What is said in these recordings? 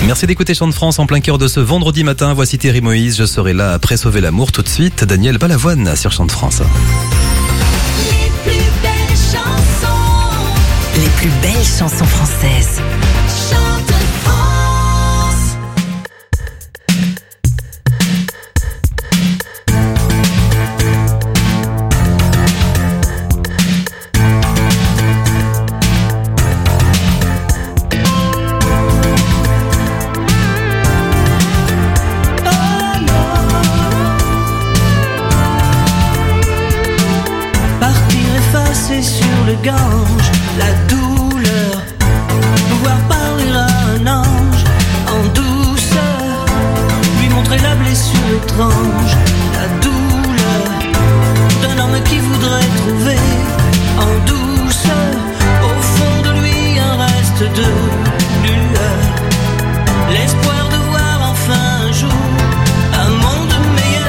Merci d'écouter Chant de France en plein cœur de ce vendredi matin. Voici Thierry Moïse, je serai là après sauver l'amour. Tout de suite, Daniel Balavoine sur Chant de France. Les plus belles chansons. Les plus belles chansons françaises. Chant de France. Sur le Gange, la douleur, pouvoir parler à un ange en douceur, lui montrer la blessure étrange, la douleur d'un homme qui voudrait trouver en douceur au fond de lui un reste de lueur, l'espoir de voir enfin un jour un monde meilleur.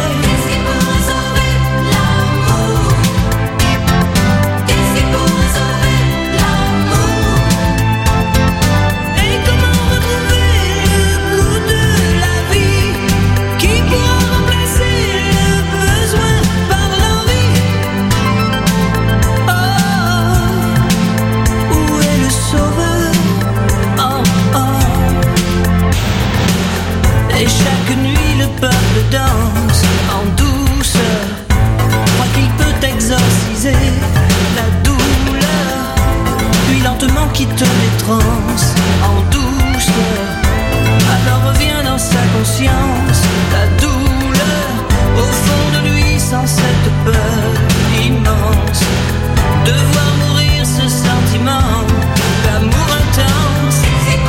Danse en douceur, croit qu'il peut exorciser la douleur, puis lentement quitte les transes en douceur, alors revient dans sa conscience la douleur, au fond de lui sans cette peur immense, de voir mourir ce sentiment d'amour intense.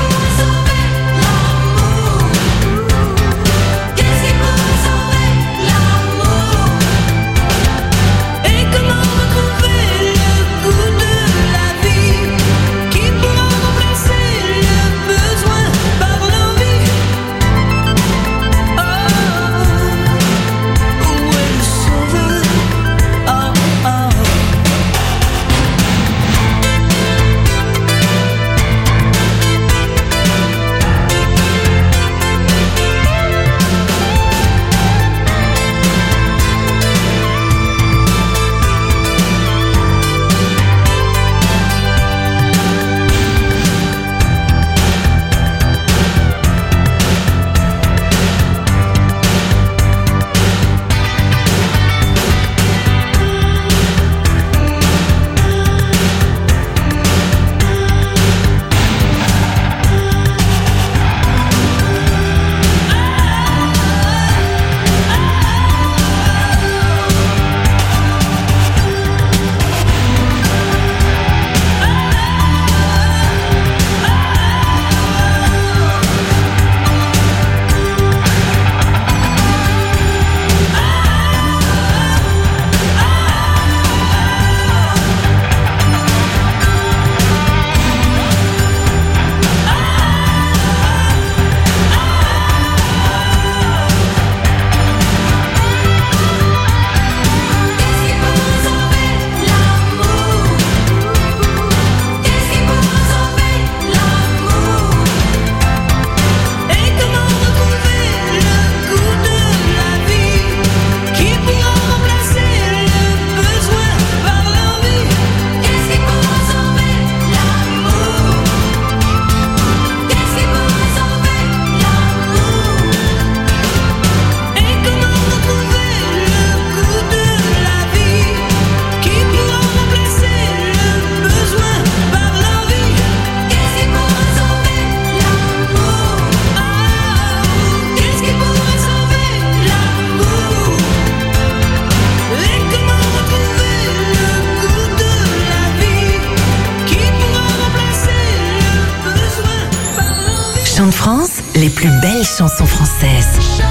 Chant de France, les plus belles chansons françaises.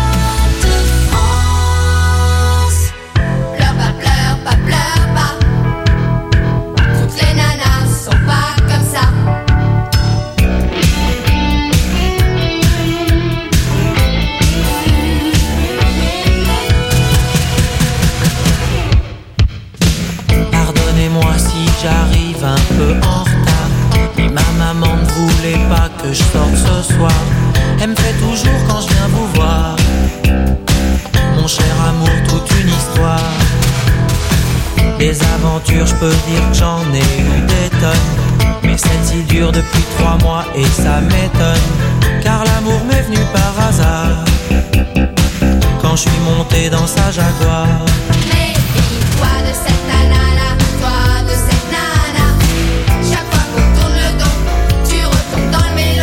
Pardonnez-moi si j'arrive un peu en retard, mais ma maman ne voulait pas que je sorte ce soir. Elle me fait toujours quand je viens vous voir. Mon cher amour, toute une histoire. Les aventures, je peux dire que j'en ai eu des tonnes. Mais celle-ci dure depuis 3 mois et ça m'étonne. Car l'amour m'est venu par hasard quand je suis monté dans sa Jaguar. Méfie-toi de cette nana-là, toi de cette nana. Chaque fois qu'on tourne le dos, tu retombes dans le mélo.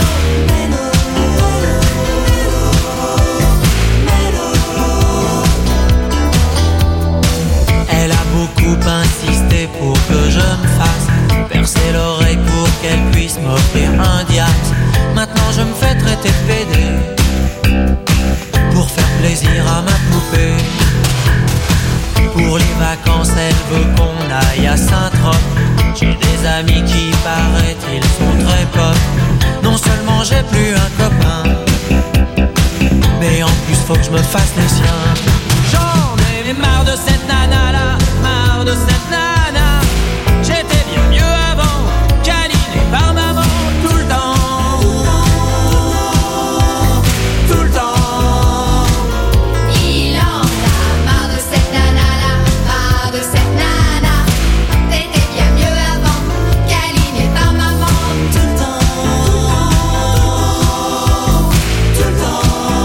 Elle a beaucoup insisté pour que je me fasse percer l'oreille pour qu'elle puisse m'offrir un diamant. Maintenant je me fais traiter de pédé pour faire plaisir à ma poupée. Pour les vacances elle veut qu'on aille à Saint-Trope. J'ai des amis qui paraît-il sont très pop. Non seulement j'ai plus un copain, mais en plus faut que je me fasse les siens. J'en ai marre de cette nana là, marre de cette nana. J'étais bien mieux avant, câliné par maman tout le temps. Tout le temps. Il en a marre de cette nana-là, marre de cette nana. T'étais bien mieux avant, câliné par maman. Tout le temps. Tout le temps.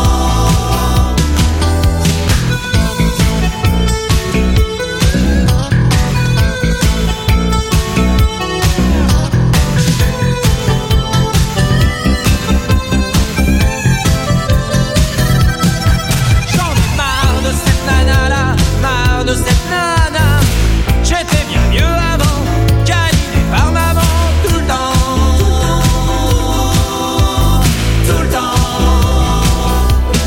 J'en ai marre de cette nana là, marre de cette nana. J'étais bien mieux avant, câliné par maman tout le temps. Tout le temps.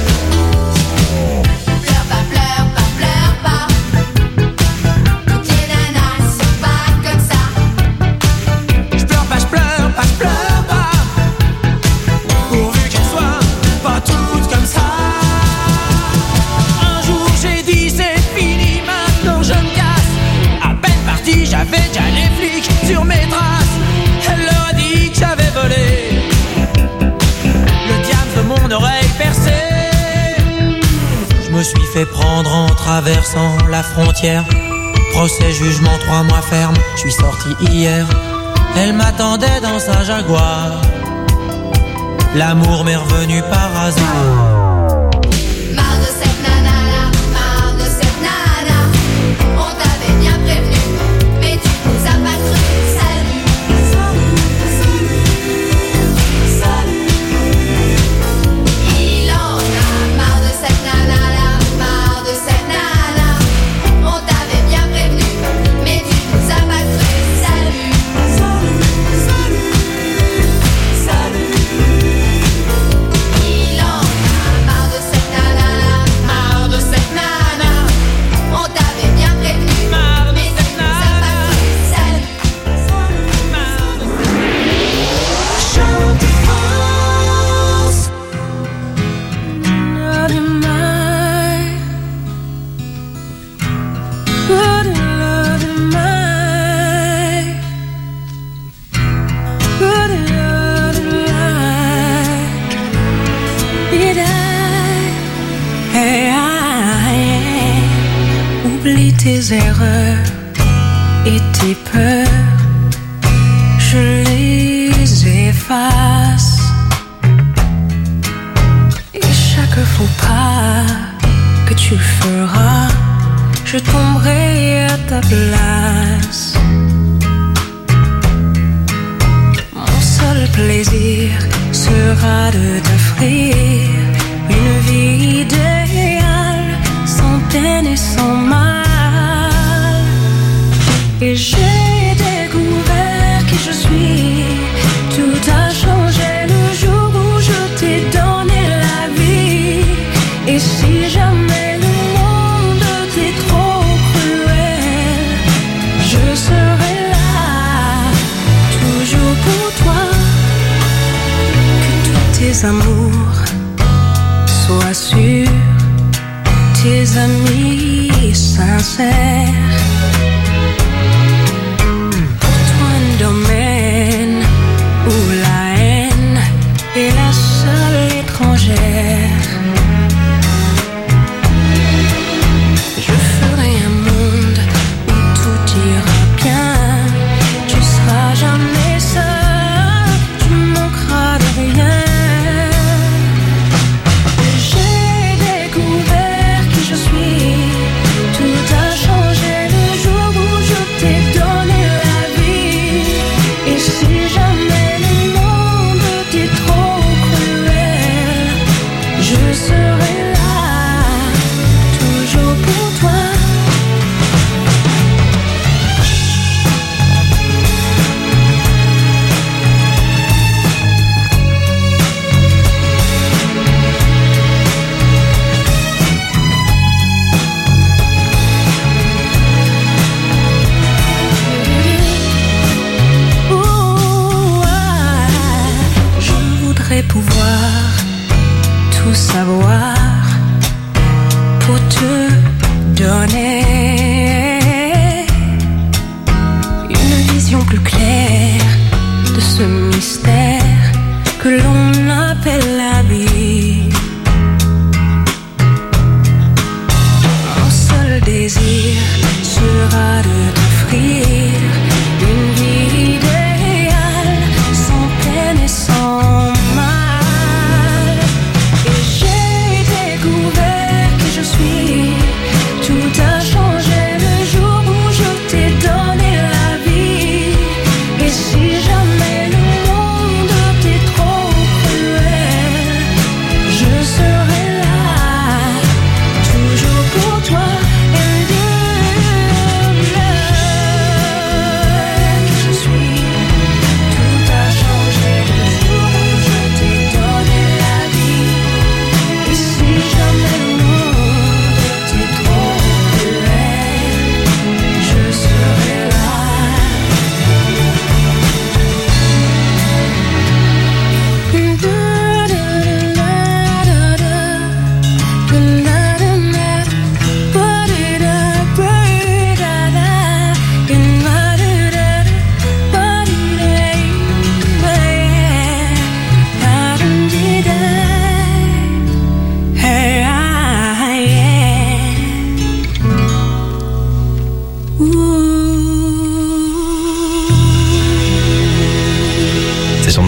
Pleure pas, pleure pas, pleure pas. Toutes les nanas sont pas comme ça. Je pleure pas, je pleure pas, je pleure pas. Pourvu qu'elles soient pas toutes comme ça. Un jour j'ai dit c'est fini, maintenant je me casse. À peine parti, j'avais déjà les flics sur mes traces. Elle leur a dit que j'avais volé le diable de mon oreille percée. Je me suis fait prendre en traversant la frontière. Procès, jugement, 3 mois ferme. Je suis sorti hier. Elle m'attendait dans sa Jaguar. L'amour m'est revenu par hasard. Marre de cette nana-là, marre de cette nana. On t'avait bien prévenu, mais tu nous as pas cru. Salut, salut, salut. Il en a marre de cette nana-là, marre de cette nana. On t'avait bien prévenu, mais tu nous as pas cru. Salut, salut, salut, salut. Il en a marre de cette nana-là, marre de cette nana. On t'avait bien prévenu, mais tu nous as pas cru. Salut, Chante France. Oublie tes erreurs et tes peurs, je les efface. Et chaque faux pas que tu feras, je tomberai à ta place. Mon seul plaisir sera de t'offrir une vie idéale, sans peine et sans mal. Et j'ai découvert qui je suis. Tout a changé le jour où je t'ai donné la vie. Et si jamais le monde t'est trop cruel, je serai là, toujours pour toi. Que tous tes amours soient sûrs, tes amis sincères. Pour toi un domaine où la haine est la seule étrangère.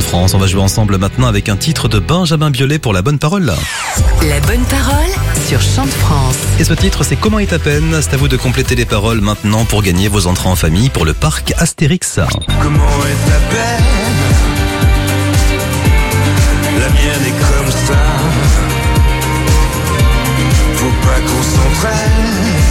France. On va jouer ensemble maintenant avec un titre de Benjamin Biolay pour La Bonne Parole. La bonne parole sur Chant de France. Et ce titre, c'est Comment est ta peine? C'est à vous de compléter les paroles maintenant pour gagner vos entrées en famille pour le parc Astérix. Comment est ta peine? La mienne est comme ça. Faut pas qu'on s'entraîne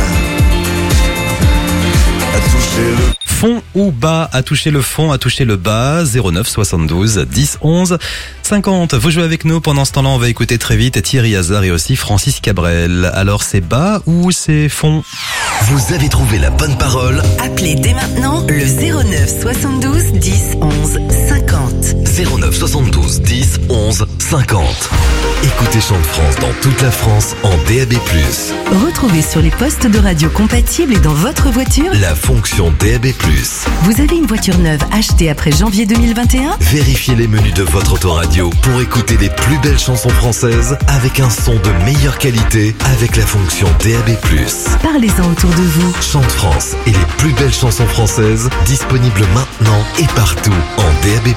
à toucher le Fond ou bas, à toucher le fond, à toucher le bas, 09 72 10 11 50. Vous jouez avec nous. Pendant ce temps-là, on va écouter très vite Thierry Hazard et aussi Francis Cabrel. Alors, c'est bas ou c'est fond? Vous avez trouvé la bonne parole. Appelez dès maintenant le 09 72 10 11 50. 09 72 10 11 50. Écoutez Chant de France dans toute la France en DAB+. Retrouvez sur les postes de radio compatibles et dans votre voiture La fonction DAB+. Vous avez une voiture neuve achetée après janvier 2021? Vérifiez les menus de votre autoradio pour écouter les plus belles chansons françaises avec un son de meilleure qualité avec la fonction DAB+. Parlez-en autour de vous. Chant de France et les plus belles chansons françaises disponibles maintenant et partout en DAB+.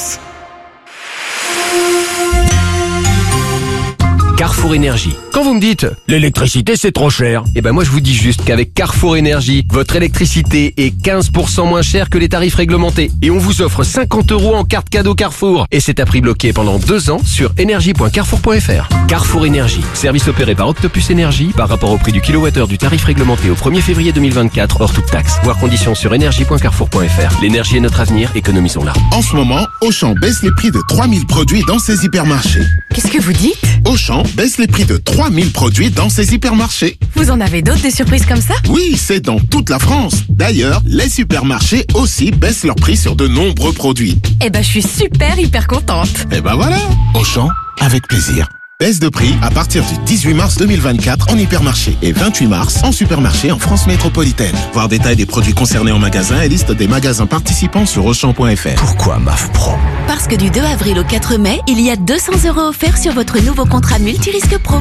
Carrefour Énergie. Quand vous me dites l'électricité c'est trop cher, eh ben moi je vous dis juste qu'avec Carrefour Énergie, votre électricité est 15% moins chère que les tarifs réglementés. Et on vous offre 50 € en carte cadeau Carrefour. Et c'est à prix bloqué pendant 2 ans sur énergie.carrefour.fr. Carrefour Énergie. Service opéré par Octopus Énergie par rapport au prix du kilowattheure du tarif réglementé au 1er février 2024 hors toute taxe. Voir conditions sur énergie.carrefour.fr. L'énergie est notre avenir, économisons-la. En ce moment, Auchan baisse les prix de 3000 produits dans ses hypermarchés. Qu'est-ce que vous dites? Auchan baisse les prix de 3000 produits dans ses hypermarchés. Vous en avez d'autres des surprises comme ça? Oui, c'est dans toute la France. D'ailleurs, les supermarchés aussi baissent leurs prix sur de nombreux produits. Eh ben, je suis hyper contente. Et ben voilà, Auchan, avec plaisir. Baisse de prix à partir du 18 mars 2024 en hypermarché et 28 mars en supermarché en France métropolitaine. Voir détail des produits concernés en magasin et liste des magasins participants sur Auchan.fr. Pourquoi MAF Pro? Parce que du 2 avril au 4 mai, il y a 200 € offerts sur votre nouveau contrat multirisque pro.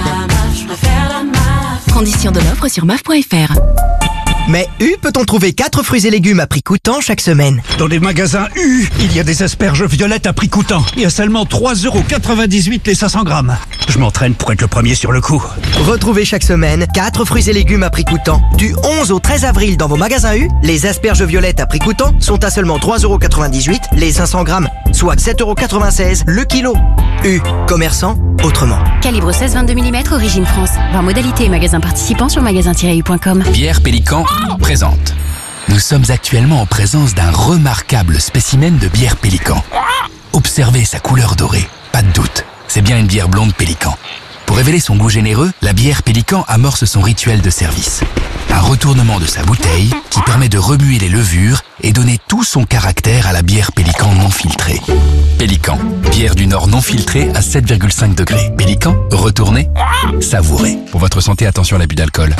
Conditions de l'offre sur maf.fr. Mais U peut-on trouver 4 fruits et légumes à prix coûtant chaque semaine? Dans les magasins U, il y a des asperges violettes à prix coûtant. Il y a seulement 3,98 € les 500 grammes. Je m'entraîne pour être le premier sur le coup. Retrouvez chaque semaine 4 fruits et légumes à prix coûtant. Du 11 au 13 avril dans vos magasins U, les asperges violettes à prix coûtant sont à seulement 3,98 € les 500 grammes, soit 7,96 € le kilo. U, commerçant autrement. Calibre 16-22 mm, origine France. Voir modalité et magasins participants sur magasin-u.com. Bière Pélican présente. Nous sommes actuellement en présence d'un remarquable spécimen de bière Pélican. Observez sa couleur dorée, pas de doute, c'est bien une bière blonde Pélican. Pour révéler son goût généreux, la bière Pélican amorce son rituel de service. Un retournement de sa bouteille qui permet de remuer les levures et donner tout son caractère à la bière Pélican non filtrée. Pélican, bière du Nord non filtrée à 7,5 degrés. Pélican, retournez, savourez. Pour votre santé, attention à l'abus d'alcool.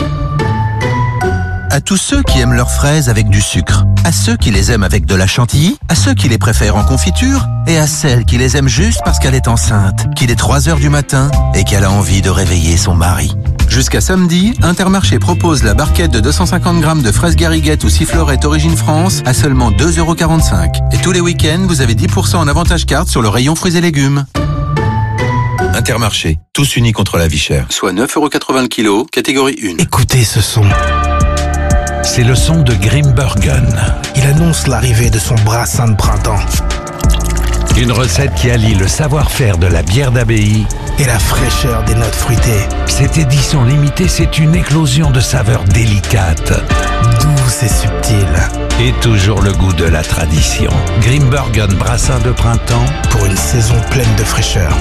À tous ceux qui aiment leurs fraises avec du sucre, à ceux qui les aiment avec de la chantilly, à ceux qui les préfèrent en confiture, et à celle qui les aime juste parce qu'elle est enceinte, qu'il est 3 h du matin et qu'elle a envie de réveiller son mari. Jusqu'à samedi, Intermarché propose la barquette de 250 grammes de fraises gariguettes ou sifflorettes origine France à seulement 2,45 €. Et tous les week-ends, vous avez 10% en avantage carte sur le rayon fruits et légumes. Intermarché, tous unis contre la vie chère. Soit 9,80 € le kilo, catégorie 1. Écoutez ce son. C'est le son de Grimbergen. Il annonce l'arrivée de son brassin de printemps. Une recette qui allie le savoir-faire de la bière d'abbaye et la fraîcheur des notes fruitées. Cette édition limitée, c'est une éclosion de saveurs délicates, douces et subtiles. Et toujours le goût de la tradition. Grimbergen brassin de printemps pour une saison pleine de fraîcheur.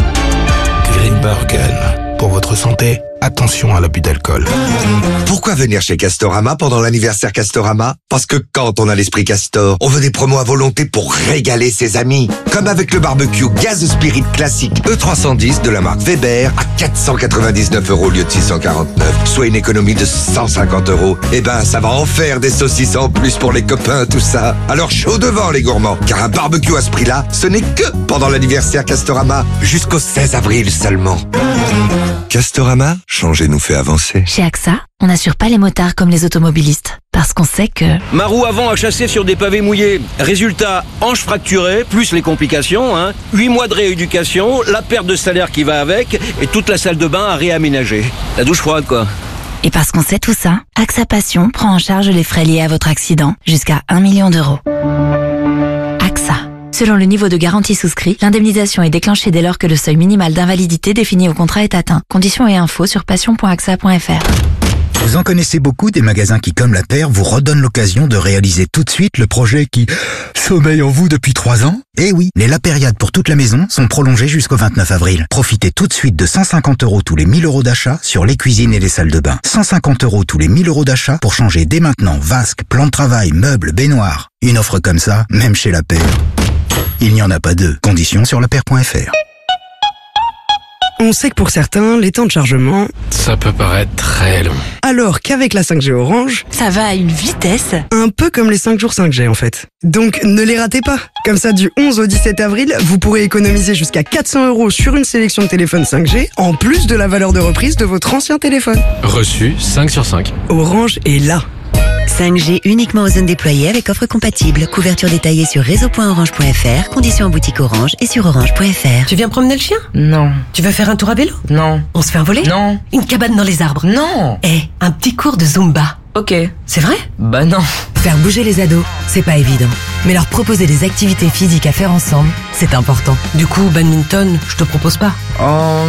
Grimbergen. Pour votre santé, attention à l'abus d'alcool. Pourquoi venir chez Castorama pendant l'anniversaire Castorama? Parce que quand on a l'esprit Castor, on veut des promos à volonté pour régaler ses amis. Comme avec le barbecue Gaz Spirit classique E310 de la marque Weber à 499 € au lieu de 649, soit une économie de 150 €. Eh ben, ça va en faire des saucisses en plus pour les copains, tout ça. Alors chaud devant les gourmands, car un barbecue à ce prix-là, ce n'est que pendant l'anniversaire Castorama, jusqu'au 16 avril seulement. Castorama, changer nous fait avancer. Chez AXA, on n'assure pas les motards comme les automobilistes. Parce qu'on sait que... Ma roue avant a chassé sur des pavés mouillés. Résultat, hanche fracturée, plus les complications, 8 mois de rééducation, la perte de salaire qui va avec, et toute la salle de bain à réaménager. La douche froide, quoi. Et parce qu'on sait tout ça, AXA Passion prend en charge les frais liés à votre accident, jusqu'à 1 million d'euros. AXA. Selon le niveau de garantie souscrit, l'indemnisation est déclenchée dès lors que le seuil minimal d'invalidité défini au contrat est atteint. Conditions et infos sur passion.axa.fr. Vous en connaissez beaucoup des magasins qui, comme la Paire, vous redonnent l'occasion de réaliser tout de suite le projet qui sommeille en vous depuis 3 ans? Eh oui, les Lapériades pour toute la maison sont prolongées jusqu'au 29 avril. Profitez tout de suite de 150 € tous les 1000 € d'achat sur les cuisines et les salles de bain. 150 € tous les 1000 € d'achat pour changer dès maintenant vasque, plan de travail, meubles, baignoires. Une offre comme ça, même chez la Paire. Il n'y en a pas deux. Conditions sur lapaire.fr. On sait que pour certains, les temps de chargement... Ça peut paraître très long. Alors qu'avec la 5G Orange... Ça va à une vitesse. Un peu comme les 5 jours 5G en fait. Donc ne les ratez pas. Comme ça, du 11 au 17 avril, vous pourrez économiser jusqu'à 400 € sur une sélection de téléphones 5G, en plus de la valeur de reprise de votre ancien téléphone. Reçu 5 sur 5. Orange est là. 5G uniquement aux zones déployées avec offre compatible. Couverture détaillée sur réseau.orange.fr. Conditions en boutique Orange et sur orange.fr. Tu viens promener le chien? Non. Tu veux faire un tour à vélo? Non. On se fait un voler? Non. Une cabane dans les arbres? Non. Un petit cours de Zumba? Ok. C'est vrai? Bah non. Faire bouger les ados, c'est pas évident. Mais leur proposer des activités physiques à faire ensemble, c'est important. Du coup, badminton, je te propose pas. Ah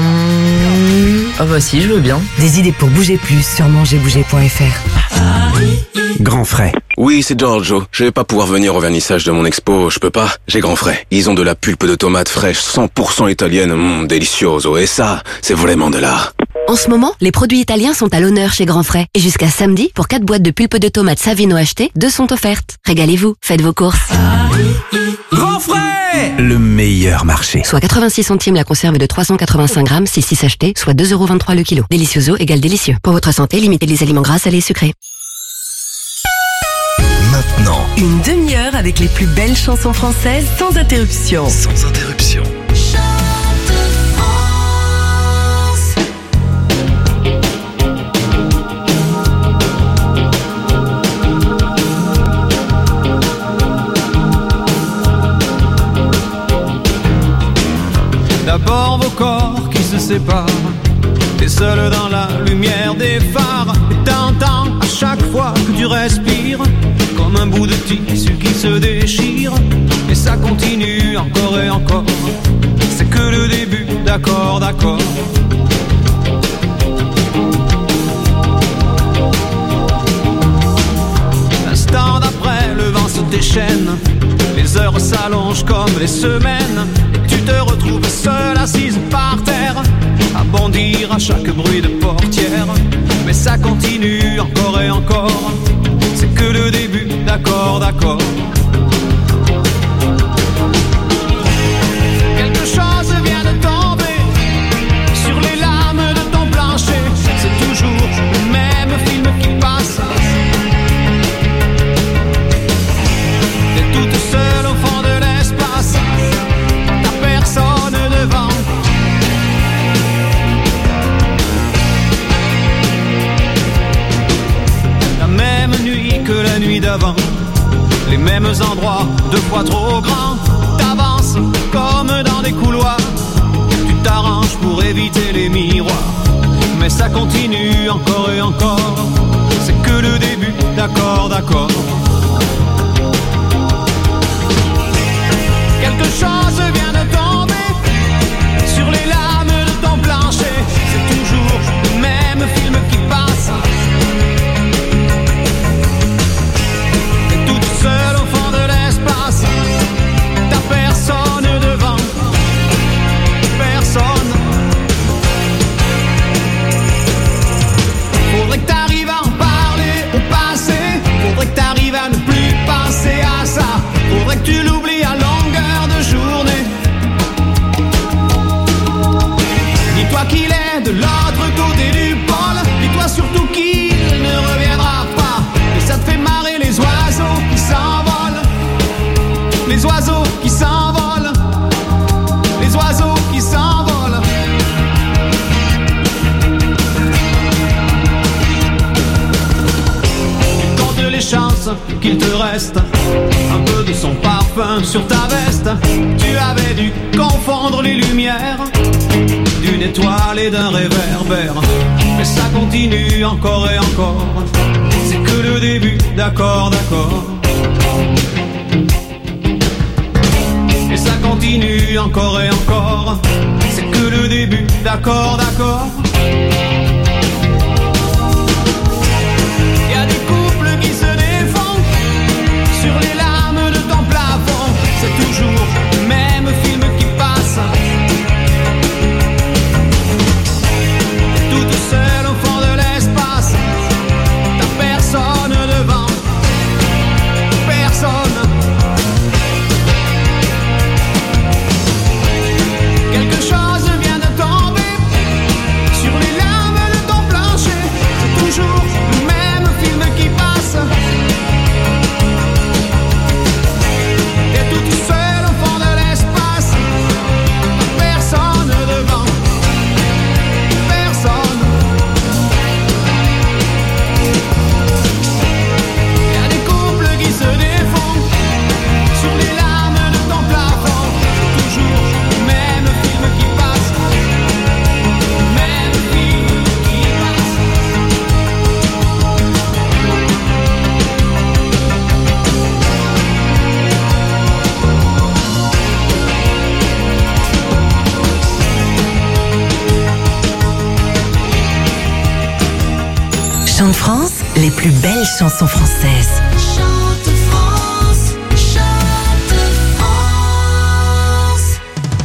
bah si, je veux bien. Des idées pour bouger plus sur mangerbouger.fr. Grand frais. Oui, c'est Giorgio. Je vais pas pouvoir venir au vernissage de mon expo, je peux pas. J'ai grand frais. Ils ont de la pulpe de tomate fraîche 100% italienne, delicioso. Et ça, c'est vraiment de l'art. En ce moment, les produits italiens sont à l'honneur chez Grand Frais. Et jusqu'à samedi, pour 4 boîtes de pulpe de tomates Savino achetées, 2 sont offertes. Régalez-vous, faites vos courses. Grand frais! Le meilleur marché. Soit 86 centimes la conserve de 385 grammes, 6 achetés, soit 2,23 € le kilo. Delicioso égale délicieux. Pour votre santé, limitez les aliments gras, salés et sucrés. Maintenant, Une demi-heure avec les plus belles chansons françaises sans interruption. sans interruption. D'abord vos corps qui se séparent, t'es seul dans la lumière des phares, et t'entends à chaque fois que tu respires, comme un bout de tissu qui se déchire, et ça continue encore et encore, c'est que le début, d'accord, d'accord. L'instant d'après, le vent se déchaîne, les heures s'allongent comme les semaines, et tu te retrouves seule assise par terre, à bondir à chaque bruit de portière. Mais ça continue encore et encore, c'est que le début, d'accord, d'accord. Quelque chose vient de tomber sur les lames de ton plancher, c'est toujours le même film qui passe. T'es toute seule au fond de l'espace, t'as personne devant. La même nuit que la nuit d'avant, les mêmes endroits, 2 fois trop grands. T'avances comme dans des couloirs, tu t'arranges pour éviter les miroirs. Mais ça continue encore et encore, c'est que le début, d'accord, d'accord. Quelque chose vient de tomber sur les lames de ton plancher, c'est toujours le même film qui passe. T'es toute seule au fond de l'espace, t'as personne devant, personne. Faudrait que t'arrives à en parler au passé, faudrait que t'arrives à qu'il te reste un peu de son parfum sur ta veste. Tu avais dû confondre les lumières d'une étoile et d'un réverbère. Mais ça continue encore et encore. C'est que le début, d'accord, d'accord. Et ça continue encore et encore. C'est que le début, d'accord, d'accord. Y a des couples qui se défendent sur les lames de ton plafond. C'est toujours le même film qui passe. Toute seule au fond de l'espace. T'as personne devant. Personne. Quelque chose vient de tomber sur les lames de ton plancher. C'est toujours le même film qui passe. T'es toute seule au fond de l'espace. Personne devant. Personne. Y'a des couples qui se défendent sur les lames de ton plafond. C'est toujours le même film qui passe. Même film qui passe. Chante France, les plus belles chansons françaises. Chante France, chante France.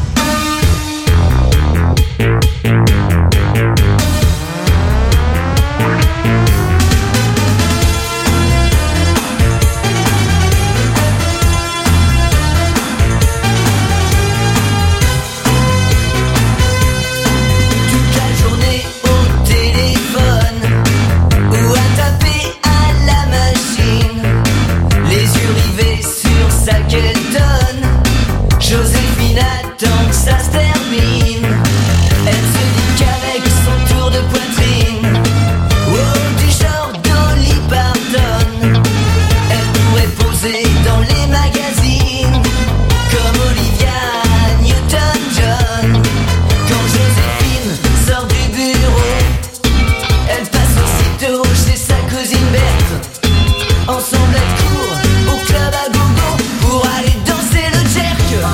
Toute la journée au téléphone ou à taper à la machine, les yeux rivés sur sa quétonne. Joséphine attend que ça se termine. Elle se dit qu'avec son tour de poitrine, oh, du genre Dolly Parton, elle pourrait poser dans les magazines comme Olivia Newton-John. Quand Joséphine sort du bureau, elle passe aussitôt chez sa cousine Berthe. Ensemble elles courent au club à gogo pour aller danser le jerk.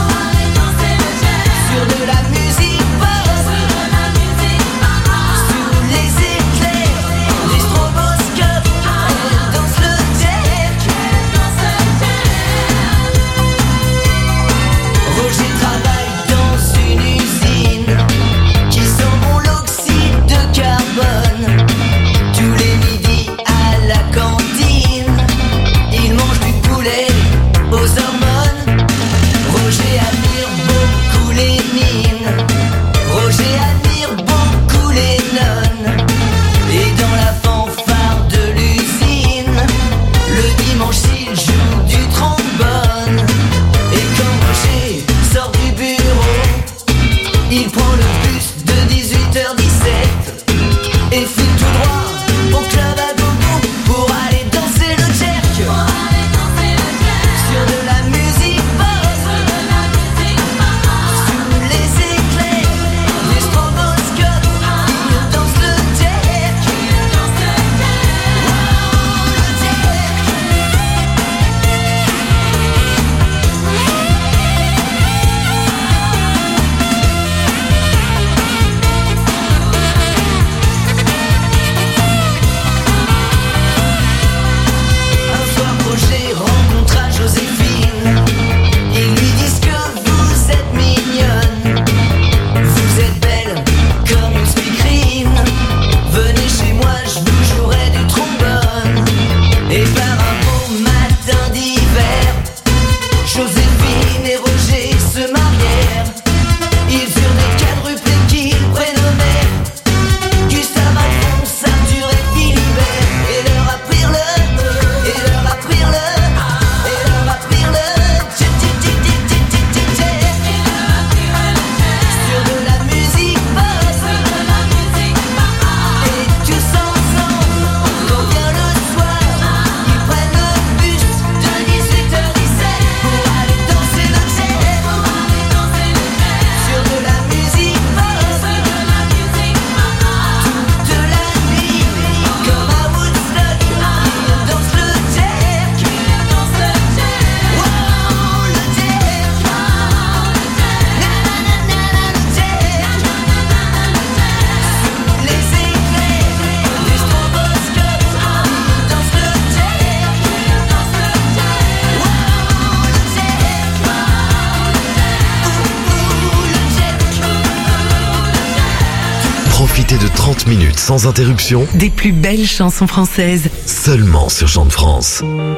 Sur de la musique pop, sous les éclairs, les stroboscopes, elles dansent le jerk. Roger travaille dans une usine qui sent bon l'oxyde de carbone. Tous les midis à la cantine, il mange du poulet aux hormones. Roger admire beaucoup les mines. Roger admire beaucoup les nonnes. Et dans la fanfare de l'usine, le dimanche il joue du trombone. Et quand Roger sort du bureau, il prend le bus de 18h17 et file tout droit au club à gogo pour aller danser le jerk. Sur de la musique pop, sous les éclairs, les stroboscopes, il danse le jerk. Oh, le jerk. de 30 minutes sans interruption. Des plus belles chansons françaises. Seulement sur Chant de France.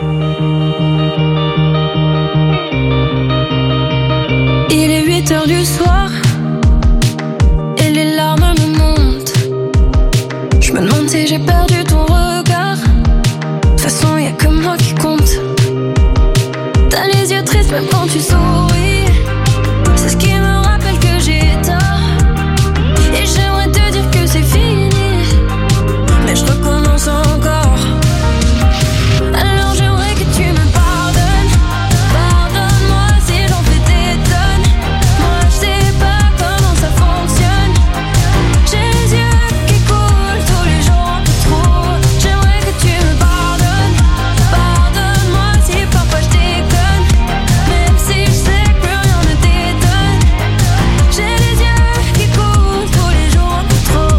Il est 8h du soir et les larmes me montent. Je me demande si j'ai perdu ton regard. De toute façon, y'a que moi qui compte. T'as les yeux tristes même quand tu souris. C'est ce qui me rappelle que j'ai tort. Et j'aimerais te dire que c'est fini, mais je recommence encore. Alors j'aimerais que tu me pardonnes. Pardonne-moi si j'en fais des tonnes. Moi je sais pas comment ça fonctionne. J'ai les yeux qui coulent tous les jours un peu trop. J'aimerais que tu me pardonnes. Pardonne-moi si parfois je déconne. Même si je sais que plus rien ne t'étonne. J'ai les yeux qui coulent tous les jours un peu trop.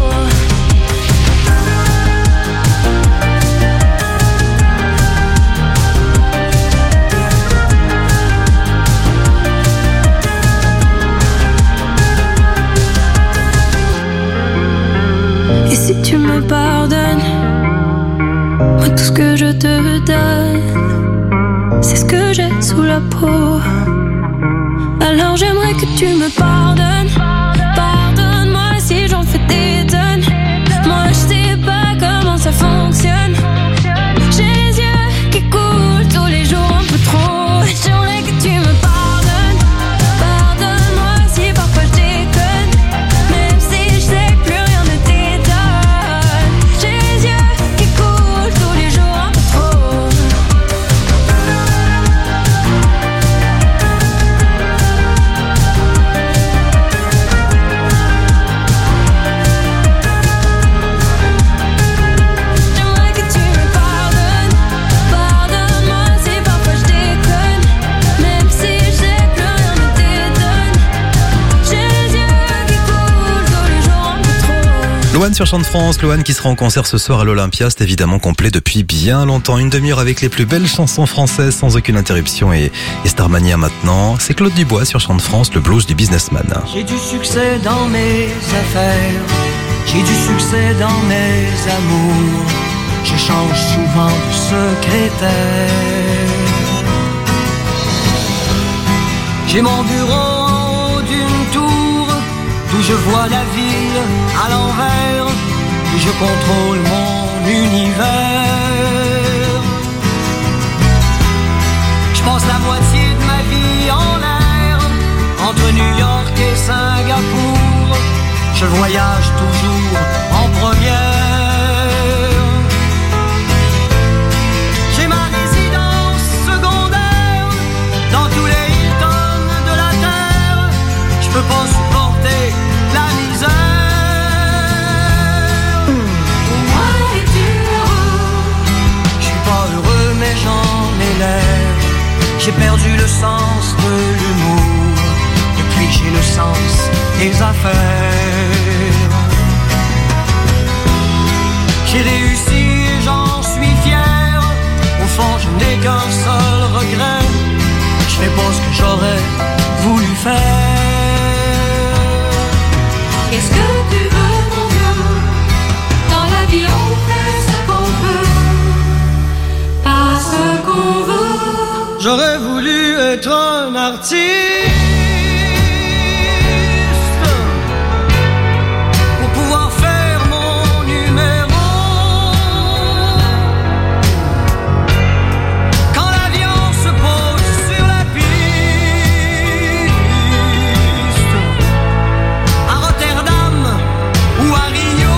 Et si tu me pardonnes, moi tout ce que je te donne, c'est ce que j'ai sous la peau. Alors j'aimerais que tu me pardonnes. Pardonne-moi si j'en fais des tonnes. Moi je sais pas comment ça fonctionne. J'ai les yeux qui coulent tous les jours un peu trop. J'aimerais que tu me pardonnes. Pardonne-moi si parfois je déconne. Même si je sais que plus rien ne t'étonne. J'ai les yeux qui coulent tous les jours un peu trop. J'aimerais que tu me pardonnes. Pardonne-moi si parfois je déconne. Même si je sais que plus rien ne t'étonne. J'ai les yeux qui coulent tous les jours un peu trop. Loane sur Chant de France, Loane qui sera en concert ce soir à l'Olympia, c'est évidemment complet depuis bien longtemps. Une demi-heure avec les plus belles chansons françaises sans aucune interruption et Starmania maintenant. C'est Claude Dubois sur Chant de France, le blues du businessman. J'ai du succès dans mes affaires, j'ai du succès dans mes amours. Je change souvent de secrétaire. J'ai mon bureau en haut d'une tour, d'où je vois la ville à l'envers, où je contrôle mon univers. Je passe la moitié de ma vie en l'air, entre New York et Singapour. Je voyage toujours en première. J'ai ma résidence secondaire dans tous les Hilton de la terre. Je peux pas supporter la misère. Moi es-tu heureux? Je suis pas heureux mais j'en ai l'air. J'ai perdu le sens de l'humour depuis que j'ai le sens des affaires. J'ai réussi et j'en suis fier. Au fond je n'ai qu'un seul regret. Je fais pas ce que j'aurais voulu faire. Qu'est-ce que tu veux, mon vieux? Dans la vie, on fait ce qu'on peut, pas ce qu'on veut. J'aurais voulu être un artiste pour pouvoir faire mon numéro. Quand l'avion se pose sur la piste, à Rotterdam ou à Rio,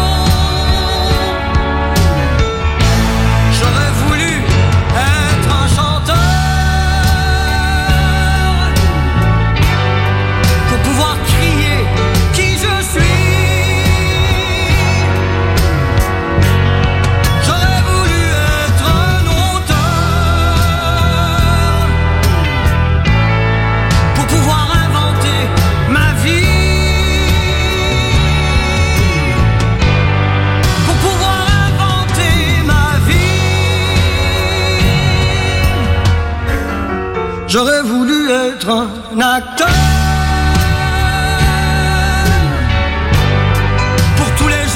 j'aurais voulu être un chanteur pour pouvoir crier qui je suis. J'aurais voulu être un auteur pour pouvoir inventer ma vie, pour pouvoir inventer ma vie. J'aurais voulu être un acteur pour tous les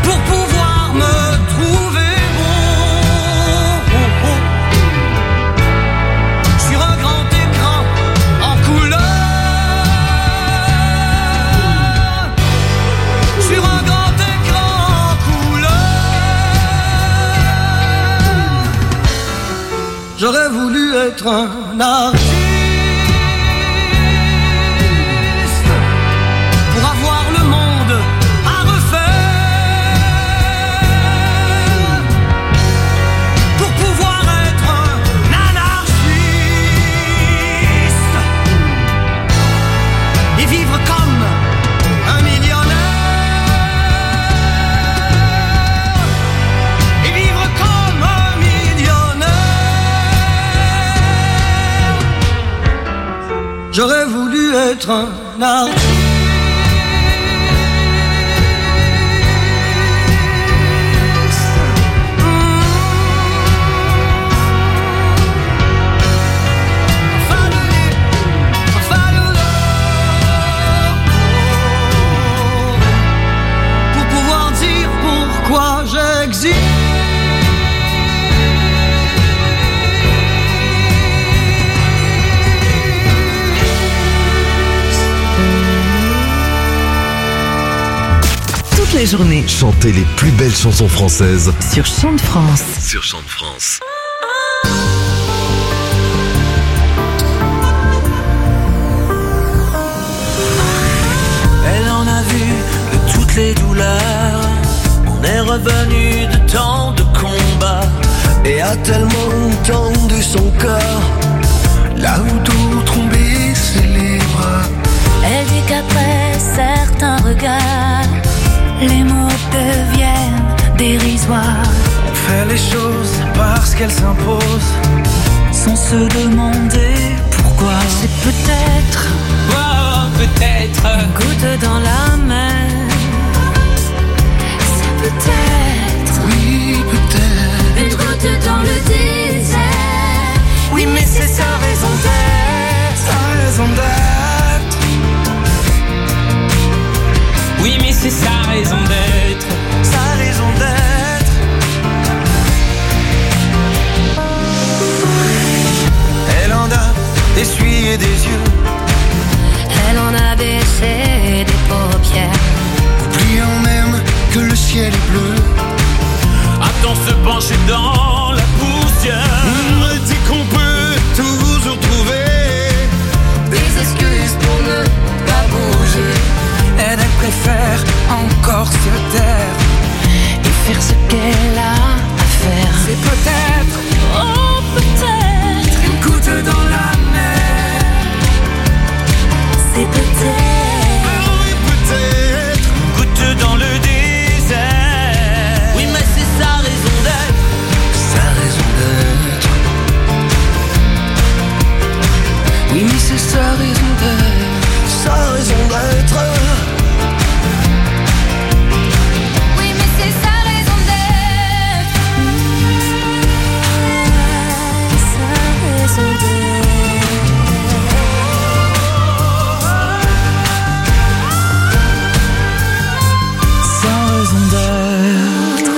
pour pouvoir me trouver bon. Sur un grand écran en couleur. Sur un grand écran en couleur. J'aurais voulu être un artiste pour avoir le monde à refaire, pour pouvoir être un anarchiste et vivre comme un millionnaire, et vivre comme un millionnaire. J'aurais voulu être un artiste. Pour pouvoir dire pourquoi j'existe. Toutes les journées. Chantez les plus belles chansons françaises Sur Chant de France. sur Chant de France. Elle en a vu de toutes les douleurs. On est revenu de tant de combats et a tellement tendu son corps là où d'autres ont baissé les bras. Elle dit qu'après certains regards, les mots deviennent dérisoires. On fait les choses parce qu'elles s'imposent Sans se demander pourquoi. C'est peut-être, peut-être une goutte dans la mer. C'est peut-être, oui, peut-être une goutte dans le désert. oui, mais c'est sa raison d'être, sa raison d'être. Oui, mais c'est sa raison d'être, sa raison d'être. Elle en a essuyé des yeux, Elle en a baissé des paupières. oubliant même que le ciel est bleu. Attends se pencher dans la poussière. Elle dit qu'on peut toujours trouver des excuses pour ne pas bouger. Elle préfère encore se taire Et faire ce qu'elle a à faire. C'est peut-être, Oh, peut-être, une goutte dans la mer. c'est peut-être, Oui, peut-être Une goutte dans le désert. oui, mais c'est sa raison d'être, sa raison d'être. Oui, mais c'est sa raison d'être, sa raison d'être. oui, mais c'est sa raison d'être. Sa raison Sa raison d'être.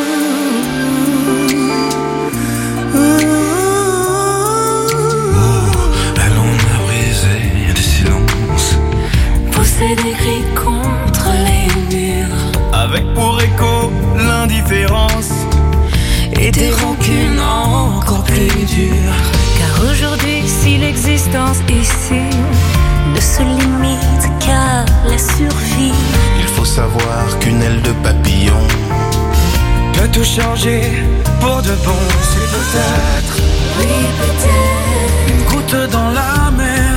Elle en a brisé des silences, Pousser des cris contre les murs. avec pour écho l'indifférence Et des rancunes encore plus dures. Car aujourd'hui, si l'existence ici ne se limite qu'à la survie, Il faut savoir qu'une aile de papillon peut tout changer pour de bon. C'est peut-être oui, peut-être, une goutte dans la mer.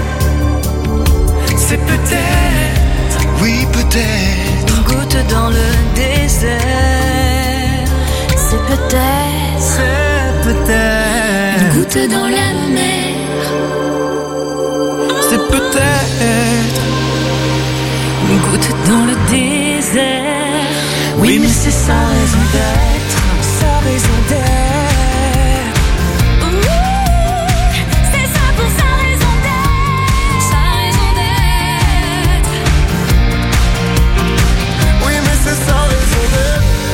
C'est peut-être, oui, peut-être une goutte dans le désert. C'est peut-être, c'est peut-être une goutte dans la mer. C'est peut-être Une goutte dans le désert. oui, mais c'est sa raison d'être, sa raison d'être. C'est ça pour sa raison d'être. Sa raison d'être. oui, mais c'est sa raison d'être.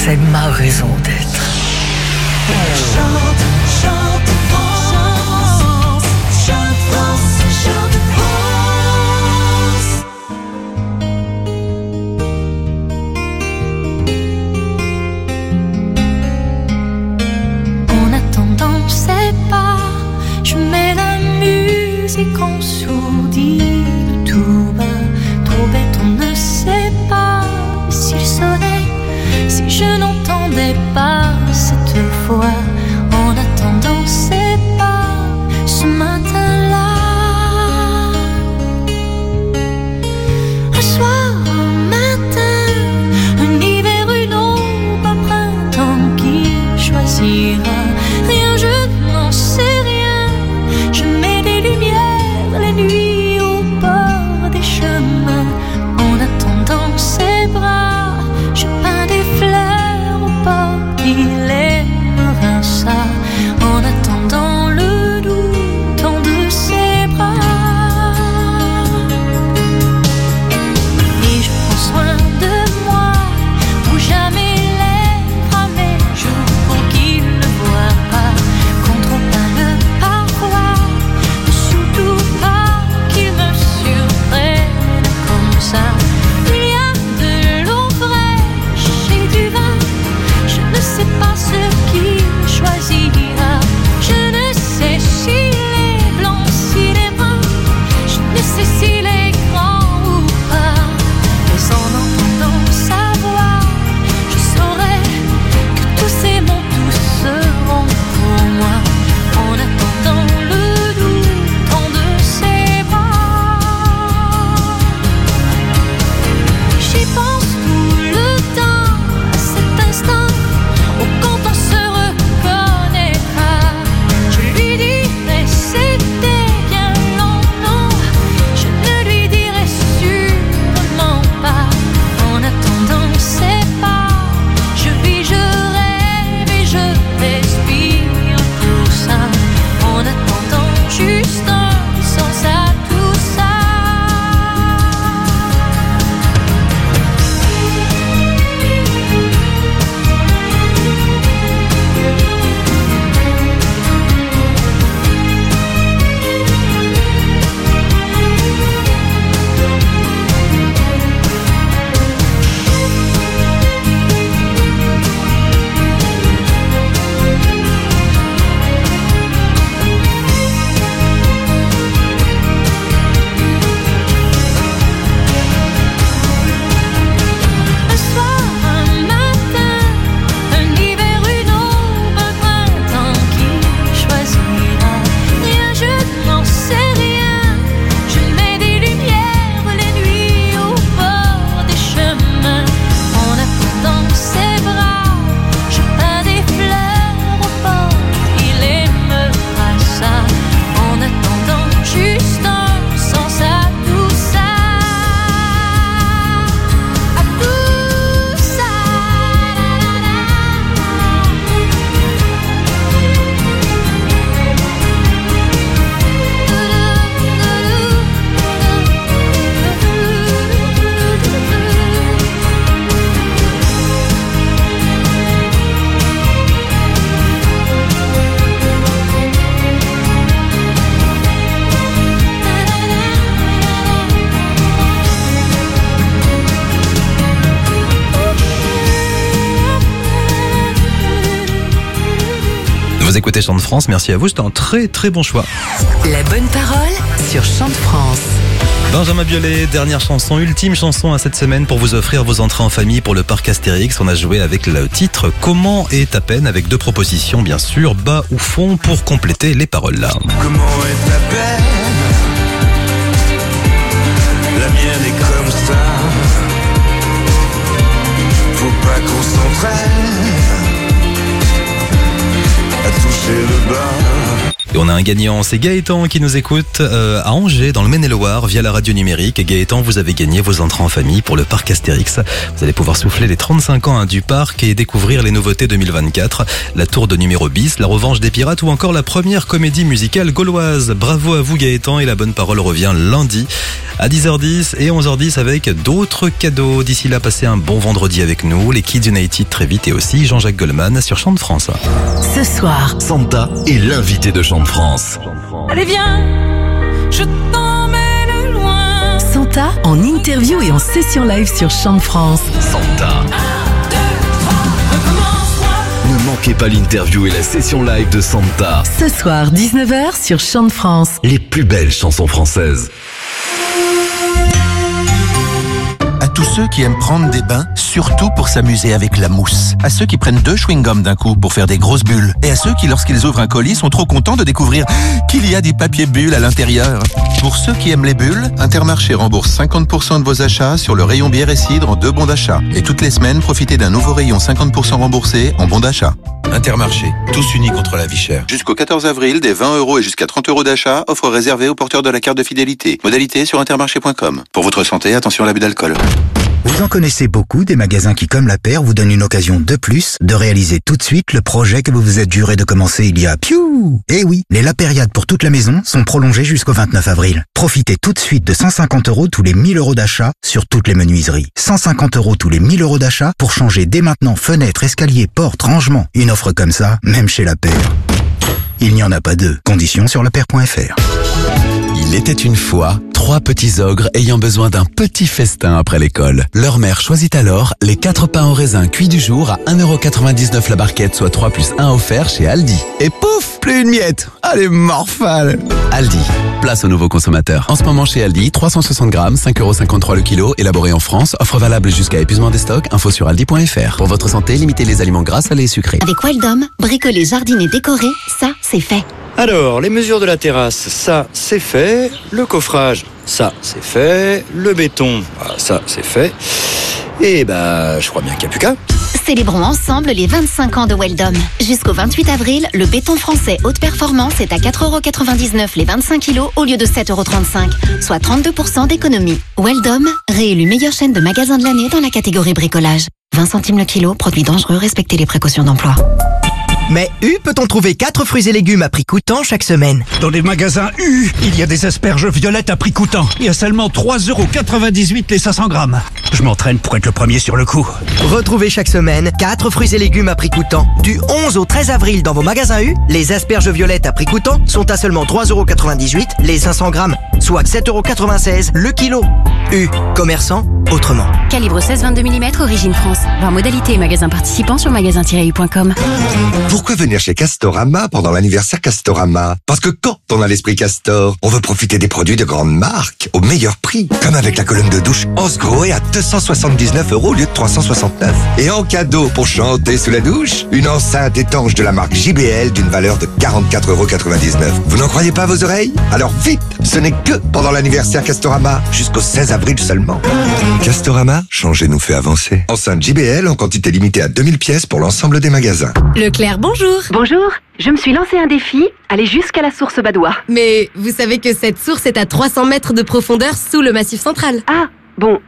c'est ma raison d'être. Chante, chante France, chante France, chante France. En attendant, c'est pas, je mets la musique en sourdine tout bas, trop bête, on ne sait pas s'il sonnait, si je n'entendais pas cette fois. En attendant, c'est pas ce matin-là. Un soir, un matin, un hiver, une aube, un printemps qui choisira. Rien, je n'en sais rien. Je mets des lumières, les nuits au bord des chemins. En attendant ses bras, je peins des fleurs au bord. Il aimera ça. En attendant le doux temps de ses bras. Et je prends soin de moi pour jamais l'être à mes jours, pour qu'il ne voit pas qu'on trop pas le parfois. Surtout pas qu'il me surprenne comme ça. Il y a de l'eau fraîche et du vin. Je ne sais pas ce qu'il choisira. Je ne sais s'il est blanc, s'il est brun. Je ne sais s'il est grand ou pas. Mais en entendant sa voix, je saurai que tous ces mots tous seront pour moi. En attendant le doux temps de ses bras. J'y pense tout le temps à cet instant où quand on se reconnaîtra, je lui dirai c'était bien long, non, je ne lui dirai sûrement pas. En attendant c'est pas, je vis, je rêve et je respire tout ça. En attendant juste un sens à tout ça. Un soir, un matin, un hiver, une aube, un printemps qui choisira. Rien, je n'en sais rien. Je mets des lumières, les nuits au bord des chemins. En attendant ses bras, je peins des fleurs au bord. Il aimera ça. En attendant juste un sens à tout ça. À tout ça. Vous écoutez Chante France, merci à vous, c'était un très très bon choix. La bonne parole sur Chante France. Benjamin Biolay, dernière chanson, ultime chanson à cette semaine pour vous offrir vos entrées en famille pour le parc Astérix. On a joué avec le titre Comment est ta peine, avec deux propositions bien sûr, bas ou fond, pour compléter les paroles là. Comment est ta peine? La mienne est comme ça. Faut pas qu'on s'entraîne à toucher le bas. Et on on a un gagnant, c'est Gaëtan qui nous écoute à Angers, dans le Maine-et-Loire, via la radio numérique. Et Gaëtan, vous avez gagné vos entrées en famille pour le parc Astérix. Vous allez pouvoir souffler les 35 ans du parc et découvrir les nouveautés 2024, la tour de numéro bis, la revanche des pirates ou encore la première comédie musicale gauloise. Bravo à vous Gaëtan, et la bonne parole revient lundi à 10h10 et 11h10 avec d'autres cadeaux. D'ici là, passez un bon vendredi avec nous, les Kids United très vite et aussi Jean-Jacques Goldman sur Chant de France. Ce soir, Santa est l'invité de Chant de France. allez viens, je t'emmène loin. Santa en interview et en session live sur Chant de France. Santa. Ne manquez pas l'interview et la session live de Santa. Ce soir, 19h sur Chant de France. Les plus belles chansons françaises. À tous ceux qui aiment prendre des bains, surtout pour s'amuser avec la mousse. À ceux qui prennent 2 chewing-gums d'un coup pour faire des grosses bulles. Et à ceux qui, lorsqu'ils ouvrent un colis, sont trop contents de découvrir qu'il y a des papiers bulles à l'intérieur. Pour ceux qui aiment les bulles, Intermarché rembourse 50% de vos achats sur le rayon bière et cidre en 2 bons d'achat. Et toutes les semaines, profitez d'un nouveau rayon 50% remboursé en bons d'achat. Intermarché, tous unis contre la vie chère. Jusqu'au 14 avril, des 20 € et jusqu'à 30 € d'achat, offre réservée aux porteurs de la carte de fidélité. Modalité sur intermarché.com. Pour votre santé, attention à l'abus d'alcool. Vous en connaissez beaucoup des magasins qui, comme la paire, vous donnent une occasion de plus de réaliser tout de suite le projet que vous vous êtes juré de commencer il y a piou. Eh oui, les lapériades pour toute la maison sont prolongées jusqu'au 29 avril. Profitez tout de suite de 150 € tous les 1000 € d'achat sur toutes les menuiseries. 150 € tous les 1000 € d'achat pour changer dès maintenant fenêtres, escaliers, portes, rangements. Une offre comme ça, même chez la paire. Il n'y en a pas deux. Conditions sur lapaire.fr. Il était une fois 3 petits ogres ayant besoin d'un petit festin après l'école. Leur mère choisit alors les 4 pains au raisin cuits du jour à 1,99 € la barquette, soit 3 plus 1 offert chez Aldi. Et pouf, plus une miette. Allez, morphale. Aldi, place aux nouveaux consommateurs. En ce moment chez Aldi, 360 grammes, 5,53 € le kilo, élaboré en France, offre valable jusqu'à épuisement des stocks, info sur aldi.fr. Pour votre santé, limitez les aliments gras, salés et sucrés. Avec Weldom, bricoler, jardiner, décorer, ça, c'est fait. Alors, les mesures de la terrasse, ça, c'est fait. Le coffrage, ça, c'est fait. Le béton, ça, c'est fait. Et je crois bien qu'il n'y a plus qu'à. Célébrons ensemble les 25 ans de Weldom. Jusqu'au 28 avril, le béton français haute performance est à 4,99 € les 25 kilos au lieu de 7,35 €, soit 32% d'économie. Weldom, réélu meilleure chaîne de magasins de l'année dans la catégorie bricolage. 20 centimes le kilo, produit dangereux, respectez les précautions d'emploi. Mais U, peut-on trouver 4 fruits et légumes à prix coûtant chaque semaine? Dans les magasins U, il y a des asperges violettes à prix coûtant. Il y a seulement 3,98 € les 500 grammes. Je m'entraîne pour être le premier sur le coup. Retrouvez chaque semaine 4 fruits et légumes à prix coûtant. Du 11 au 13 avril dans vos magasins U, les asperges violettes à prix coûtant sont à seulement 3,98 € les 500 grammes, soit 7,96 € le kilo. U, commerçant autrement. Calibre 16-22 mm, origine France. Voir modalité et magasins participants sur magasin-u.com. Pourquoi venir chez Castorama pendant l'anniversaire Castorama? Parce que quand on a l'esprit Castor, on veut profiter des produits de grande marque au meilleur prix. Comme avec la colonne de douche Hansgrohe à 279 € au lieu de 369. Et en cadeau pour chanter sous la douche, une enceinte étanche de la marque JBL d'une valeur de 44,99 €. Vous n'en croyez pas vos oreilles? Alors vite, ce n'est que pendant l'anniversaire Castorama, jusqu'au 16 avril seulement. Castorama, changer nous fait avancer. Enceinte JBL en quantité limitée à 2000 pièces pour l'ensemble des magasins. Leclerc, bonjour. Bonjour, je me suis lancé un défi, aller jusqu'à la source Badois. Mais vous savez que cette source est à 300 mètres de profondeur sous le massif central. Ah, bon,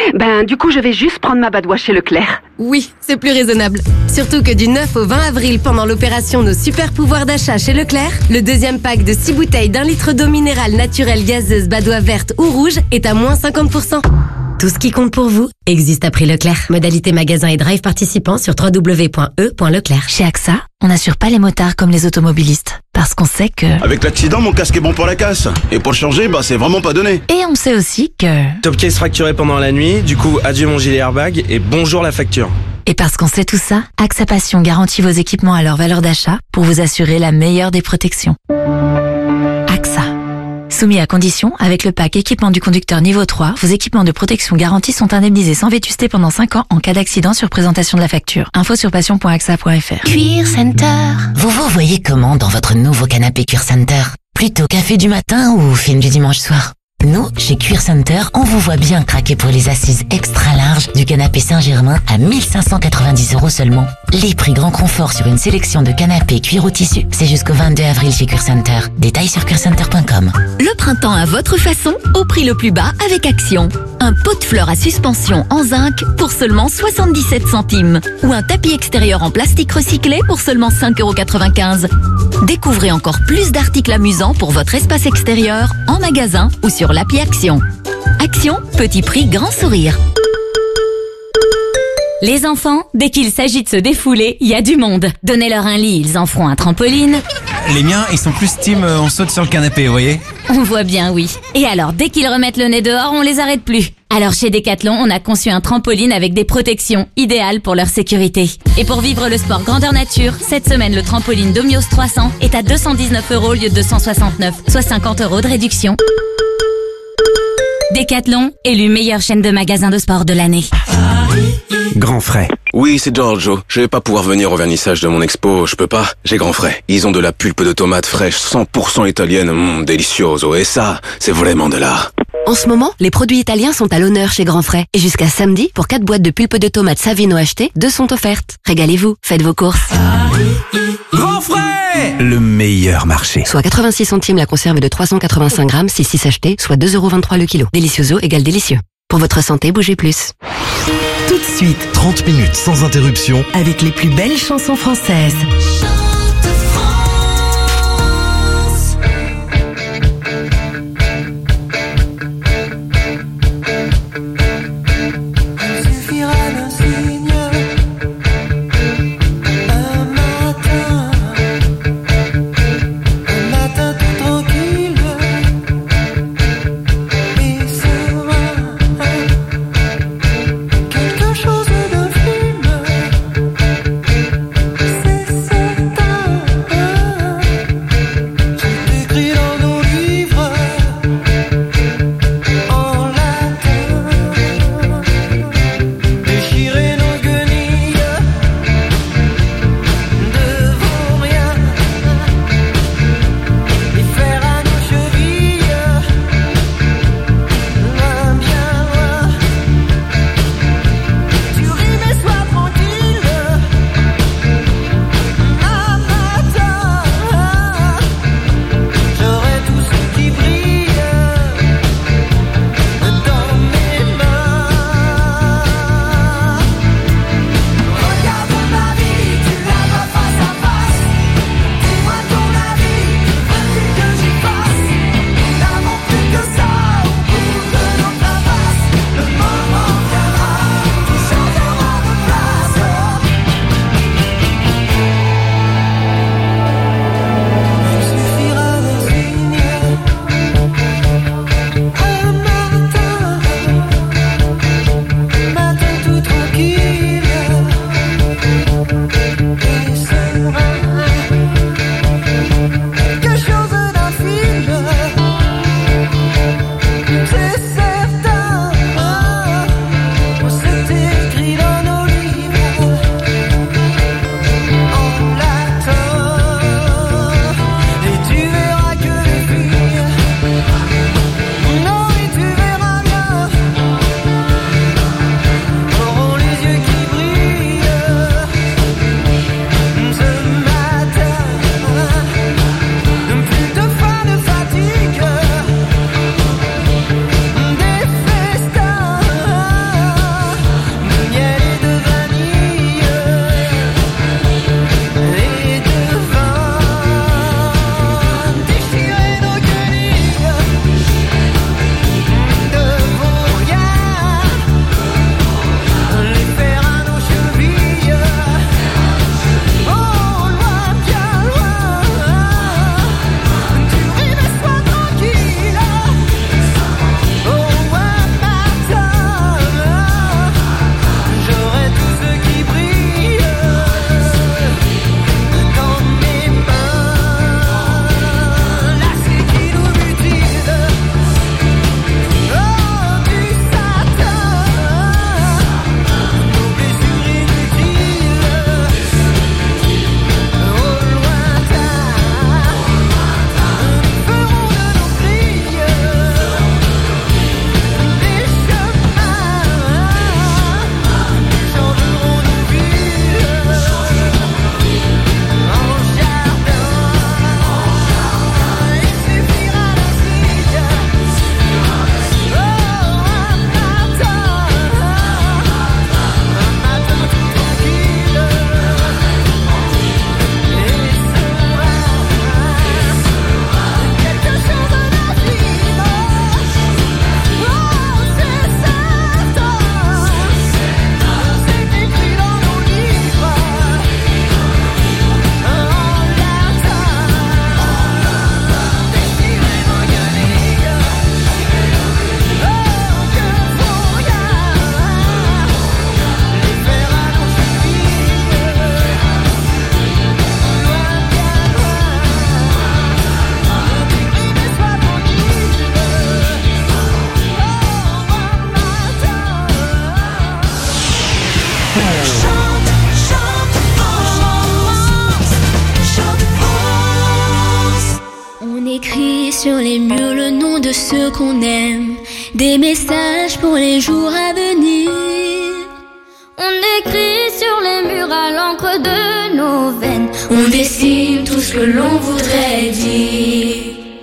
du coup je vais juste prendre ma Badois chez Leclerc. Oui, c'est plus raisonnable. Surtout que du 9 au 20 avril, pendant l'opération Nos super pouvoirs d'achat chez Leclerc, le deuxième pack de 6 bouteilles d'1 litre d'eau minérale naturelle gazeuse Badois verte ou rouge est à moins 50%. Tout ce qui compte pour vous existe à prix Leclerc. Modalité magasin et drive participants sur www.e.leclerc. Chez AXA, on n'assure pas les motards comme les automobilistes. Parce qu'on sait que... Avec l'accident, mon casque est bon pour la casse. Et pour le changer, c'est vraiment pas donné. Et on sait aussi que... Top case fracturé pendant la nuit, du coup adieu mon gilet airbag et bonjour la facture. Et parce qu'on sait tout ça, AXA Passion garantit vos équipements à leur valeur d'achat pour vous assurer la meilleure des protections. AXA. Soumis à condition, avec le pack équipement du conducteur niveau 3, vos équipements de protection garantis sont indemnisés sans vétusté pendant 5 ans en cas d'accident sur présentation de la facture. Info sur passion.axa.fr. Cuir Center. Vous voyez comment dans votre nouveau canapé Cuir Center? Plutôt café du matin ou film du dimanche soir? Nous, chez Cuir Center, on vous voit bien craquer pour les assises extra larges du canapé Saint-Germain à 1590 € seulement. Les prix grand confort sur une sélection de canapés cuir au tissu, c'est jusqu'au 22 avril chez Cuir Center. Détails sur cuircenter.com. Le printemps à votre façon, au prix le plus bas avec Action. Un pot de fleurs à suspension en zinc pour seulement 77 centimes. Ou un tapis extérieur en plastique recyclé pour seulement 5,95 €. Découvrez encore plus d'articles amusants pour votre espace extérieur, en magasin ou sur l'appli Action. Action, petit prix, grand sourire. Les enfants, dès qu'il s'agit de se défouler, il y a du monde. Donnez-leur un lit, ils en feront un trampoline. Les miens, ils sont plus team on saute sur le canapé, vous voyez? On voit bien, oui. Et alors, dès qu'ils remettent le nez dehors, on les arrête plus. Alors chez Decathlon, on a conçu un trampoline avec des protections idéales pour leur sécurité. Et pour vivre le sport grandeur nature, cette semaine, le trampoline Domios 300 est à 219 € au lieu de 269, soit 50 € de réduction. Decathlon, élu meilleure chaîne de magasins de sport de l'année. Grand frais. Oui, c'est Giorgio. Je vais pas pouvoir venir au vernissage de mon expo, je peux pas. J'ai grand frais. Ils ont de la pulpe de tomates fraîche 100% italienne, delicioso. Et ça, c'est vraiment de l'art. En ce moment, les produits italiens sont à l'honneur chez Grand Frais. Et jusqu'à samedi, pour 4 boîtes de pulpe de tomates Savino achetées, 2 sont offertes. Régalez-vous, faites vos courses. Grand frais! Le meilleur marché. Soit 86 centimes la conserve de 385 grammes, 6 achetés, soit 2,23 € le kilo. Delicioso égale délicieux. Pour votre santé, bougez plus. Tout de suite, 30 minutes sans interruption avec les plus belles chansons françaises. sur les murs le nom de ceux qu'on aime, des messages pour les jours à venir. On écrit sur les murs à l'encre de nos veines, on dessine tout ce que l'on voudrait dire.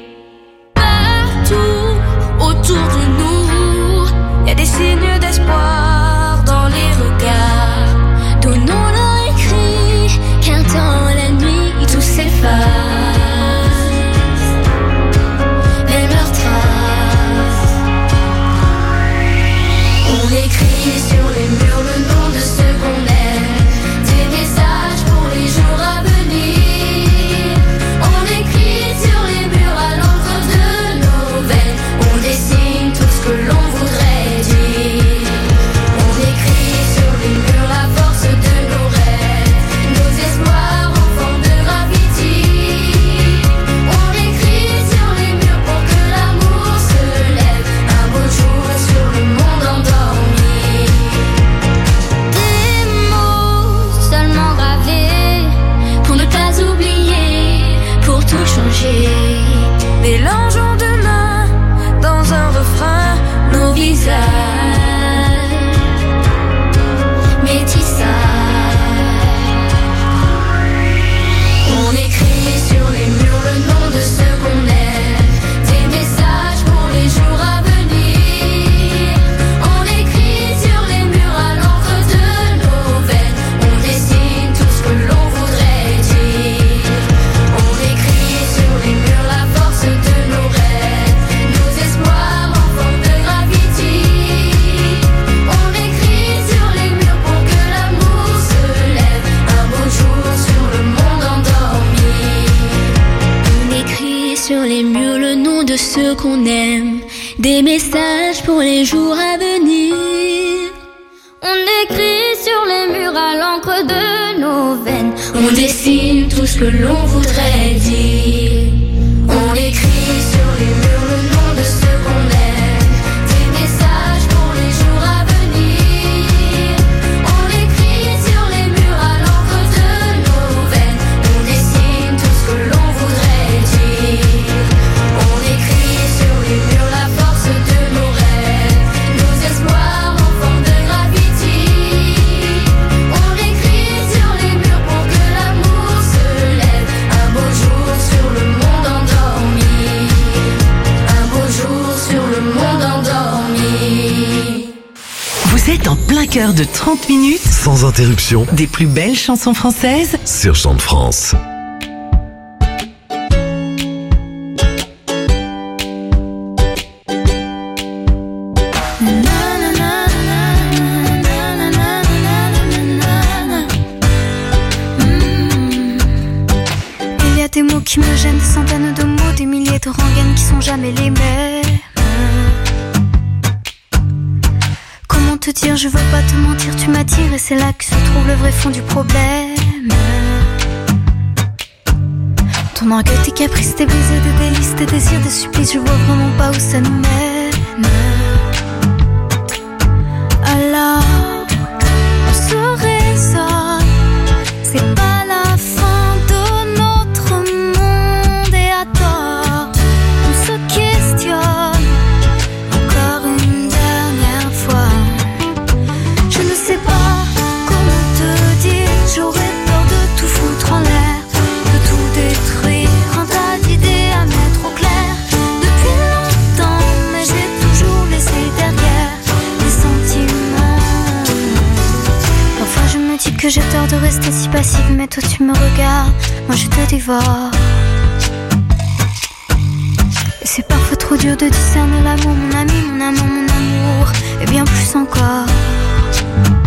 Partout autour de nous, y a des signes d'espoir dans les regards. Donnons-leur écrit qu'un temps la nuit tout s'efface. Même leurs traces. On écrit sur les murs le nom de ceux qu'on aime, des messages pour les jours à venir. On écrit sur les murs à l'encre de nos veines, on dessine tout ce que l'on voudrait dire. On écrit sur les murs la force de nos rêves, nos espoirs en forme de graffiti. On écrit sur les murs pour que l'amour se lève un beau jour sur le monde endormi. Des mots seulement gravés pour ne pas oublier, pour tout changer. Mélangeons demain dans un refrain nos visages, métissage. On écrit sur les murs le nom de ceux qu'on aime, des messages pour les jours à venir. On écrit sur les murs à l'encre de nos veines, on dessine tout ce que l'on voudrait dire. On écrit sur les murs la force de nos rêves, nos espoirs en forme de graffiti. On écrit sur les murs pour que l'amour se lève un beau jour sur le monde endormi. On écrit sur les murs le nom de ceux qu'on aime, des messages pour les jours à venir. On écrit sur les murs à l'encre de nos veines, on dessine tout ce que l'on voudrait dire. On écrit sur les murs le nom de ceux qu'on aime, des messages pour les jours à venir. On écrit sur les murs à l'encre de nos veines, on dessine tout ce que l'on voudrait dire. On écrit sur les murs la force de nos rêves, nos espoirs en forme de graffiti. On écrit sur les murs pour que l'amour se lève un beau jour sur le monde endormi. Un beau jour sur le monde endormi. Vous êtes en plein cœur de 30 minutes Sans interruption des plus belles chansons françaises sur Chant de France. Il y a des mots qui me gênent, des centaines de mots, des milliers de rengaines qui sont jamais les mêmes. Comment te dire, je veux pas te mentir, tu m'attires et c'est là que se trouve le vrai fond du problème. Ton orgueil, tes caprices, tes baisers, des délices, tes désirs, des supplices, je vois vraiment pas où ça nous mène. Alors, on se raisonne, c'est pas la fin de notre monde et à tort, on se questionne encore une dernière fois. Je ne sais pas comment te dire, j'aurais peur de tout foutre en l'air, de tout détruire, un tas d'idées à mettre au clair. Depuis longtemps, mais j'ai toujours laissé derrière les sentiments. Parfois je me dis que j'ai tort de rester si passive, mais toi tu me regardes, moi je te dévore. Et c'est parfois trop dur de discerner l'amour, mon ami, mon amant, mon amour, et bien plus encore.